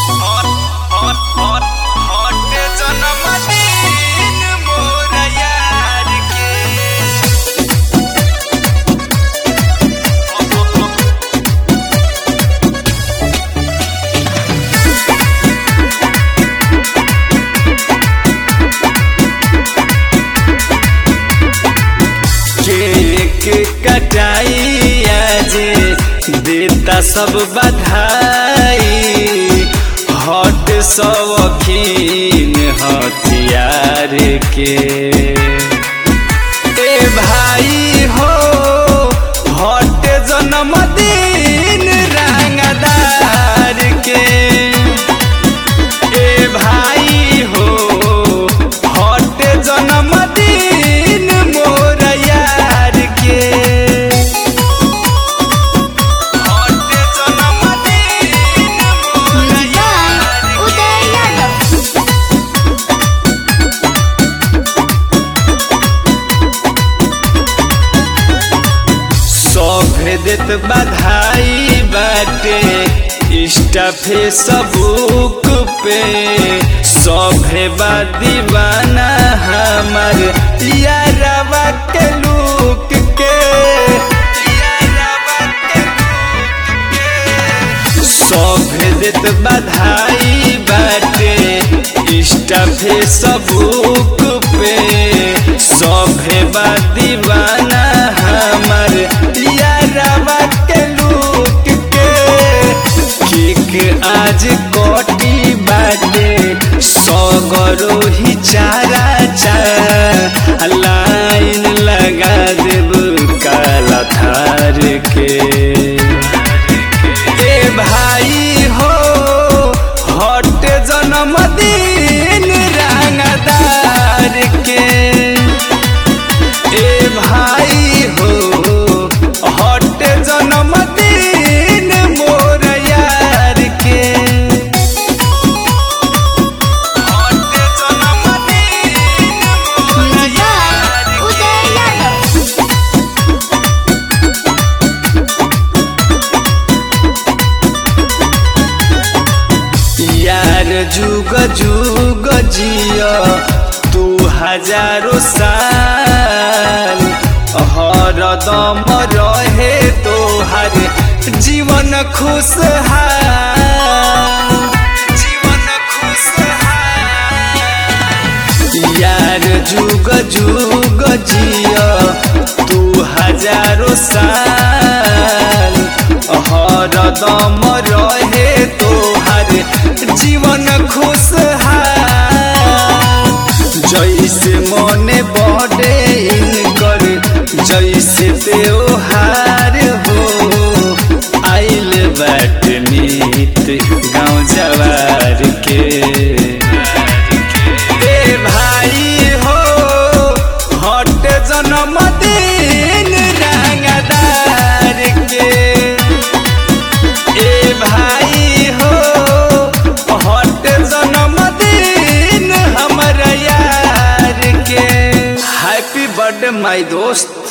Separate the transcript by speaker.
Speaker 1: कटाई आज देता सब बधाई हट शौकीन हथियार के ए भाई हो हट जन्मदिन रंगदार के ए भाई हो हट जन्मदिन मोर यार के देत बधाई बाटे इंस्टा फेसबुक पे सभे बा दीवाना हमार यारवा के लुक के सभे देत बधाई बाटे इंस्टा फेसबुक पे सभे बा दीवाना हमार यारवा के लुक के आज कोटी बाटे सगरो ही चारा लाइन लगा देब काला थार के ए भाई हो हट जन्मदिन रंगदार के ए भाई हो हट जन्मदिन मोर यार के हट जन्मदिन मोर यार यार जुग जुग जिया तू हजारों साल हरदम रहे तोहर जीवन खुशहाल जीवन खुशहाल यार जुग जुग जिया तू हजारों साल हरदम रहे तोहर जीवन खुशहाल जैसे मने बड़े इनकर जैसे त्योहार हो आइल बाट मीत गाँव जवार के ए भाई हो हट जन्मदिन रंगदार के ए भाई हो हट जन्मदिन हमर यार के हैप्पी बर्थडे माय दोस्त।